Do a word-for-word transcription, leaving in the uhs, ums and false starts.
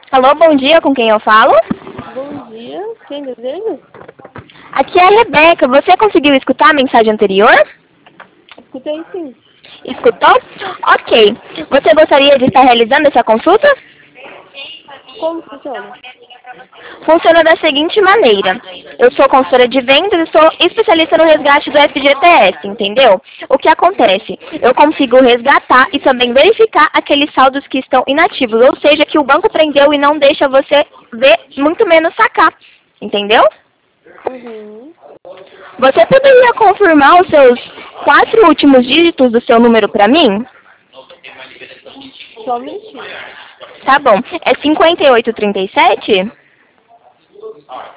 Alô, bom dia, com quem eu falo? Bom dia, quem deseja? Aqui é a Rebeca. Você conseguiu escutar a mensagem anterior? Escutei sim. Escutou? Ok. Você gostaria de estar realizando essa consulta? Como funciona? Funciona da seguinte maneira. Eu sou consultora de vendas e sou especialista no resgate do F G T S, entendeu? O que acontece? Eu consigo resgatar e também verificar aqueles saldos que estão inativos, ou seja, que o banco prendeu e não deixa você ver, muito menos sacar, entendeu? Uhum. Você poderia confirmar os seus quatro últimos dígitos do seu número para mim? Só um minutinho. Tá bom. É cinquenta e oito trinta e sete?